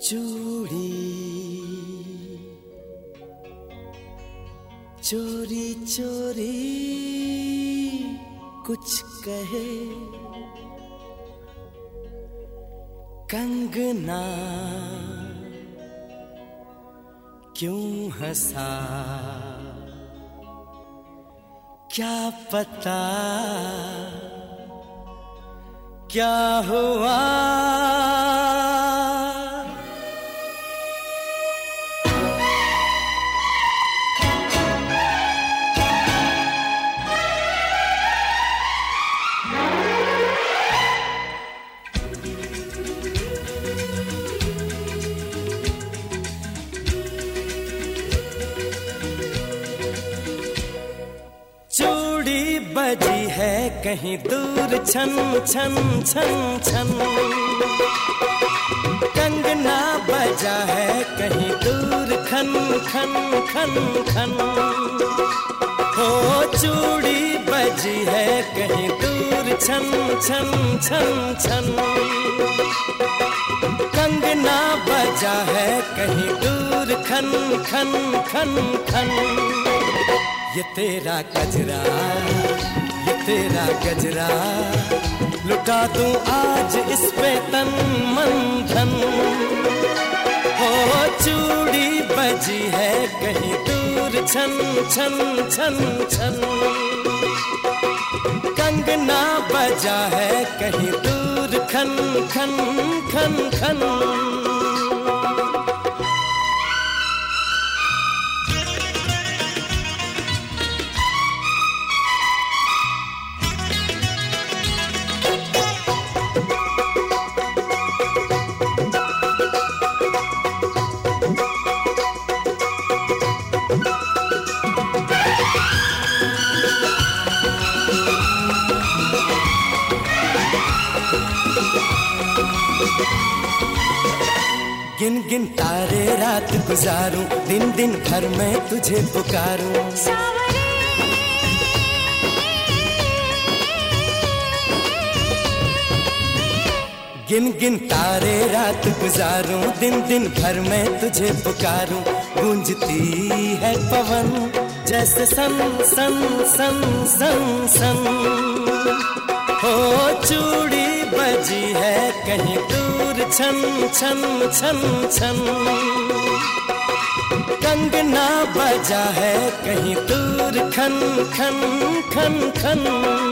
चूड़ी चोरी चोरी कुछ कहे, कंगना क्यों हंसा, क्या पता क्या हुआ। चूड़ी बजी है कहीं दूर छन छन छन छन, कंगना बजा है कहीं दूर खन खन खन खन। हो चूड़ी बजी है कहीं दूर छन छन छन छन, कंगना बजा है कहीं दूर खन खन खन खन। ये तेरा गजरा, ये तेरा गजरा, लुटा दूं आज इस पे तन मन धन। हो चूड़ी बजी है कहीं दूर छन छन छन छन, कंगना बजा है कहीं दूर खन खन खन खन। गिन गिन तारे रात गुजारूं, दिन दिन भर मैं तुझे पुकारूं। गिन गिन तारे रात गुजारूं, दिन दिन भर मैं तुझे पुकारूं। गूंजती है पवन जैसे सन सन सन सन सन। हो चूड़ी बजी है कहीं दूर छन छन छन छन, कंगना बजा है कहीं दूर खन खन खन खन।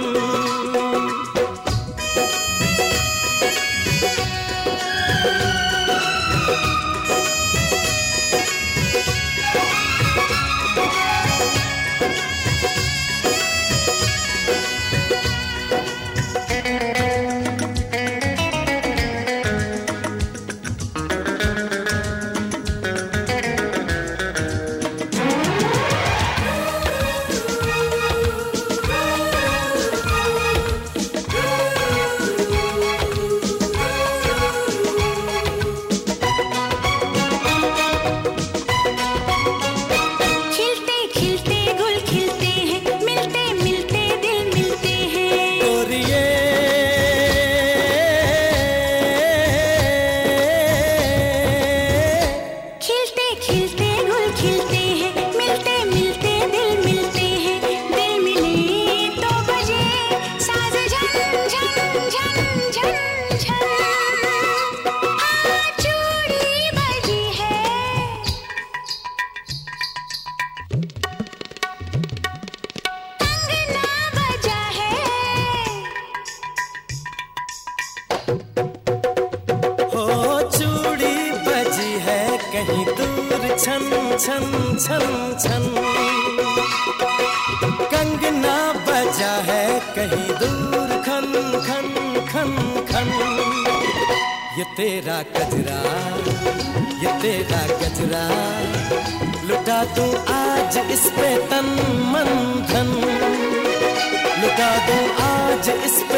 कहीं दूर छन छन छन छन, कंगना बजा है कहीं दूर खन खन खन खन। ये तेरा गजरा, ये तेरा गजरा, लुटा दूं आज इस पे तन मन धन। लुटा दूं आज इस